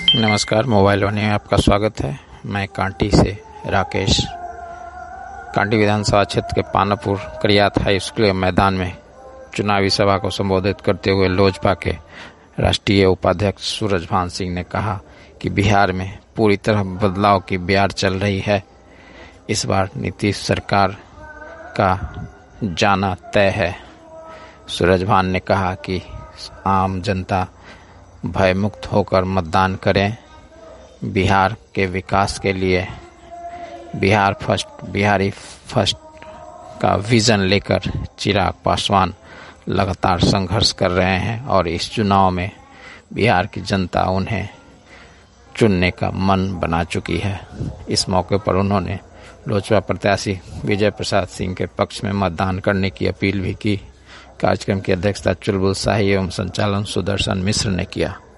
नमस्कार, मोबाइल वाणी में आपका स्वागत है। मैं कांटी से राकेश। कांटी विधानसभा क्षेत्र के पानापुर करियात हाई स्कूल के मैदान में चुनावी सभा को संबोधित करते हुए लोजपा के राष्ट्रीय उपाध्यक्ष सूरजभान सिंह ने कहा कि बिहार में पूरी तरह बदलाव की बयार चल रही है। इस बार नीतीश सरकार का जाना तय है। सूरजभान ने कहा कि आम जनता भयमुक्त होकर मतदान करें। बिहार के विकास के लिए बिहारी फर्स्ट का विजन लेकर चिराग पासवान लगातार संघर्ष कर रहे हैं और इस चुनाव में बिहार की जनता उन्हें चुनने का मन बना चुकी है। इस मौके पर उन्होंने लोजपा प्रत्याशी विजय प्रसाद सिंह के पक्ष में मतदान करने की अपील भी की। कार्यक्रम की अध्यक्षता चुलबुल शाही एवं संचालन सुदर्शन मिश्र ने किया।